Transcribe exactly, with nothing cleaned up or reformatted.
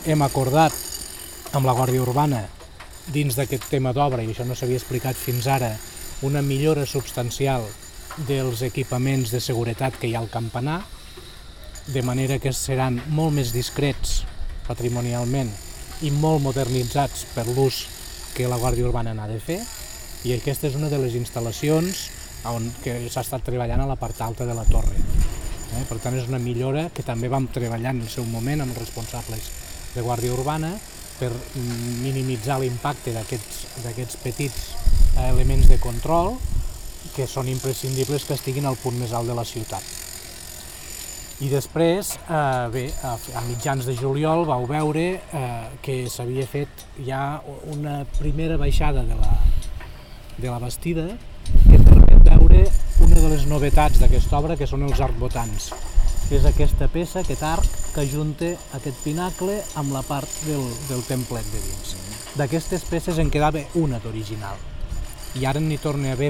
hem acordat amb la Guàrdia Urbana, dins d'aquest tema d'obra, i això no s'havia explicat fins ara, una millora substancial dels equipaments de seguretat que hi ha al campanar, de manera que seran molt més discrets patrimonialment i molt modernitzats per l'ús que la Guàrdia Urbana n'ha de fer, i aquesta és una de les instal·lacions on que s'ha estat treballant a la part alta de la torre. Eh? Per tant, és una millora que també vam treballar en el seu moment amb els responsables de Guàrdia Urbana per minimitzar l'impacte d'aquests petits elements de control que són imprescindibles que estiguin al punt més alt de la ciutat. I després, eh, bé, a mitjans de juliol vau veure eh, que s'havia fet ja una primera baixada de la, de la bastida que permet veure una de les novetats d'aquesta obra, que són els arcbotants. És aquesta peça, aquest arc, que ajunta aquest pinacle amb la part del, del templet de dins. D'aquestes peces en quedava una d'original. I ara n'hi torna a haver